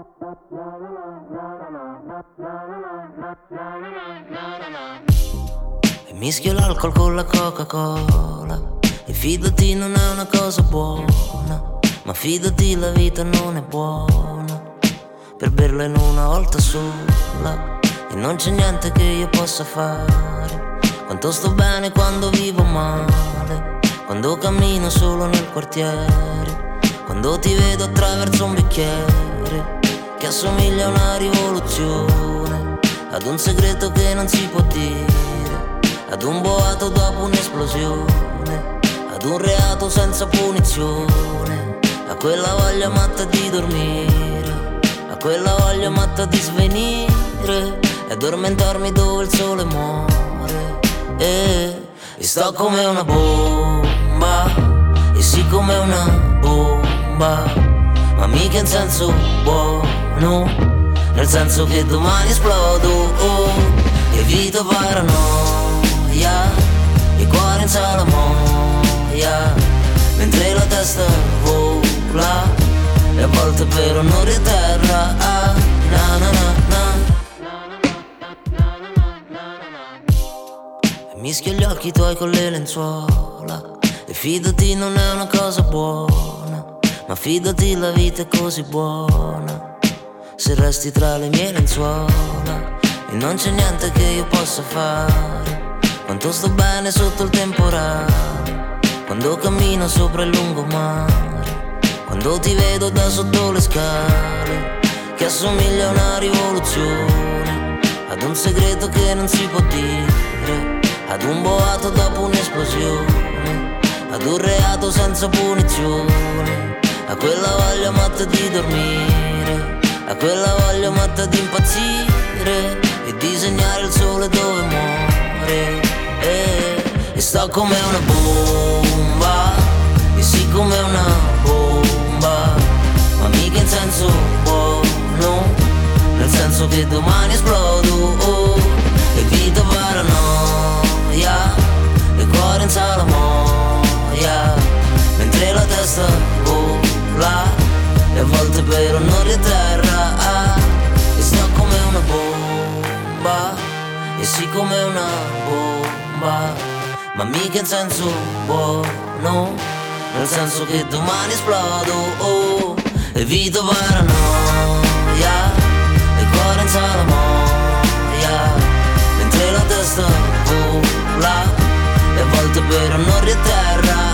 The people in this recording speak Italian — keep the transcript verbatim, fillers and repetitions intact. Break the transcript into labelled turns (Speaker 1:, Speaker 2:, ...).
Speaker 1: E mischio l'alcol con la Coca-Cola. E fidati non è una cosa buona, ma fidati la vita non è buona per berla in una volta sola. E non c'è niente che io possa fare. Quanto sto bene quando vivo male, quando cammino solo nel quartiere, quando ti vedo attraverso un bicchiere che assomiglia a una rivoluzione, ad un segreto che non si può dire, ad un boato dopo un'esplosione, ad un reato senza punizione, a quella voglia matta di dormire, a quella voglia matta di svenire e addormentarmi dove il sole muore. E, e sto come una bomba, e sì come una bomba, ma mica in senso buono, nel senso che domani esplodo. Oh, evito paranoia, il cuore in salamoia, mentre la testa vola e a volte per onore a terra. Ah, na na na na. E mischio gli occhi tuoi con le lenzuola. E fidati non è una cosa buona, ma fidati la vita è così buona se resti tra le mie lenzuola. E non c'è niente che io possa fare. Quanto sto bene sotto il temporale, quando cammino sopra il lungomare, quando ti vedo da sotto le scale che assomiglia a una rivoluzione, ad un segreto che non si può dire, ad un boato dopo un'esplosione, ad un reato senza punizione, a quella voglia matta di dormire, a quella voglia matta di impazzire e disegnare il sole dove muore. E, e sto come una bomba, e sì come una bomba, ma mica in senso buono, nel senso che domani esplodo. Oh, evito paranoia, il cuore in salamoia, mentre la testa vola e a volte per onore a terra. Ah, e sto come una bomba, e sì come una bomba, ma mica in senso buono, nel senso che domani esplodo. Oh, evito paranoia, il cuore in salamoia, mentre la testa vola e a volte per onore a terra.